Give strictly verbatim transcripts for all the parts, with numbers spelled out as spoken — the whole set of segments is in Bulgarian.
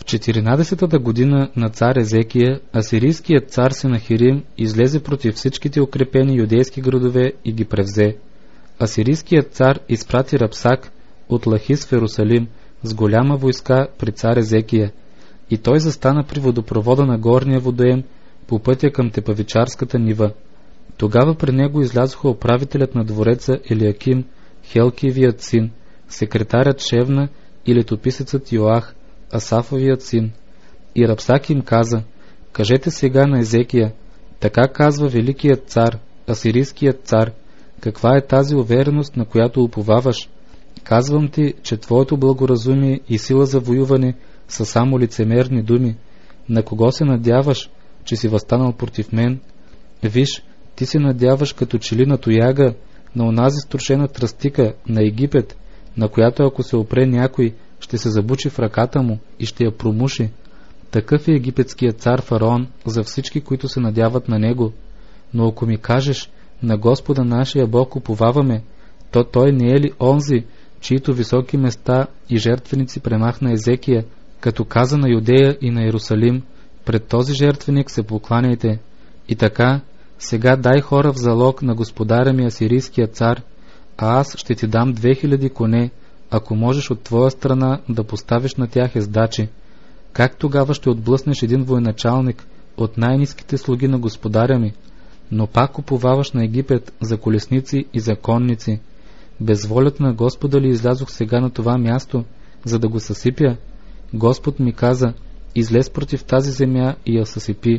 В четиринадесетата година на цар Езекия, асирийският цар Сенахерим излезе против всичките укрепени юдейски градове и ги превзе. Асирийският цар изпрати Рапсак от Лахис в Ерусалим с голяма войска при цар Езекия, и той застана при водопровода на горния водоем по пътя към Тепавичарската нива. Тогава при него излязоха управителят на двореца Елиаким, Хелкиевият син, секретарят Шевна и летописецът Йоах, Асафовият син. И Рапсак им каза: кажете сега на Езекия: така казва великият цар, асирийският цар, каква е тази увереност, на която уповаваш? Казвам ти, че твоето благоразумие и сила за воюване са само лицемерни думи. На кого се надяваш, че си възстанал против мен? Виж, ти се надяваш като че ли на тояга, на онази струшена тръстика, на Египет, на която ако се опре някой, ще се забучи в ръката му и ще я промуши. Такъв е египетският цар фараон за всички, които се надяват на него. Но ако ми кажеш: на Господа нашия Бог уповаваме, то той не е ли онзи, чието високи места и жертвеници премахна Езекия, като каза на Юдея и на Иерусалим: пред този жертвеник се покланяйте. И така, сега дай хора в залог на господаря ми асирийския цар, а аз ще ти дам две хиляди коне, ако можеш от твоя страна да поставиш на тях ездачи. Как тогава ще отблъснеш един военачалник от най-ниските слуги на господаря ми? Но пак уповаваш на Египет за колесници и за конници. Без волята на Господа ли излязох сега на това място, за да го съсипя? Господ ми каза: излез против тази земя и я съсипи.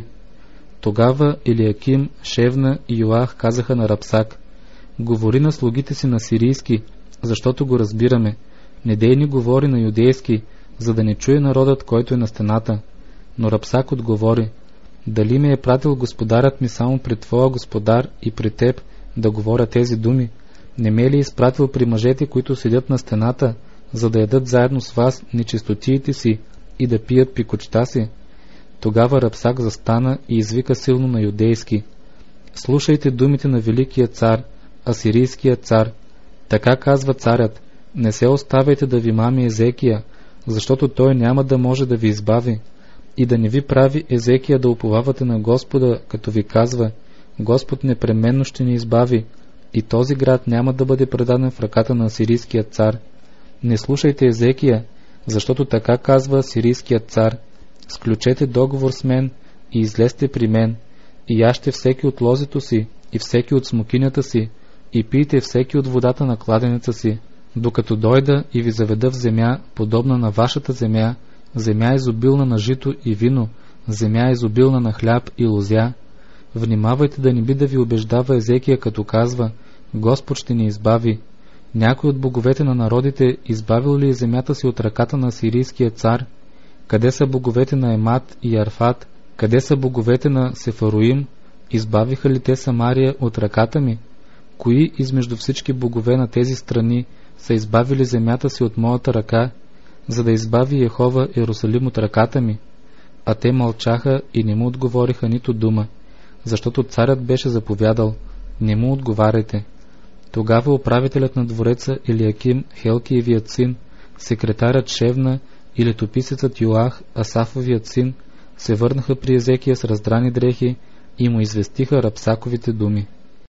Тогава Елиаким, Шевна и Йоах казаха на Рапсак: говори на слугите си на сирийски, защото го разбираме. Не дей ни говори на юдейски, за да не чуе народът, който е на стената. Но Рапсак отговори: дали ме е пратил господарят ми само при твоя господар и при теб да говоря тези думи? Не ме ли е изпратил при мъжете, които седят на стената, за да ядат заедно с вас нечистотиите си и да пият пикочта си? Тогава Рапсак застана и извика силно на юдейски: слушайте думите на великия цар, асирийския цар. Така казва царят: не се оставяйте да ви мами Езекия, защото той няма да може да ви избави. И да не ви прави Езекия да уповавате на Господа, като ви казва: Господ непременно ще ни избави, и този град няма да бъде предаден в ръката на асирийския цар. Не слушайте Езекия, защото така казва асирийският цар: сключете договор с мен и излезте при мен, и яжте всеки от лозето си и всеки от смокинята си, и пийте всеки от водата на кладенеца си, докато дойда и ви заведа в земя, подобна на вашата земя, земя изобилна на жито и вино, земя изобилна на хляб и лозя. Внимавайте да не би да ви убеждава Езекия, като казва: Господ ще ни избави. Някой от боговете на народите избавил ли е земята си от ръката на асирийския цар? Къде са боговете на Емат и Арфат? Къде са боговете на Сефаруим? Избавиха ли те Самария от ръката ми? Кои измежду всички богове на тези страни са избавили земята си от моята ръка, за да избави Йехова Иерусалим от ръката ми? А те мълчаха и не му отговориха нито дума, защото царят беше заповядал: не му отговаряйте. Тогава управителят на двореца Елиаким, Хелкиевият син, секретарят Шевна и летописецът Йоах, Асафовият син, се върнаха при Езекия с раздрани дрехи и му известиха Рапсаковите думи.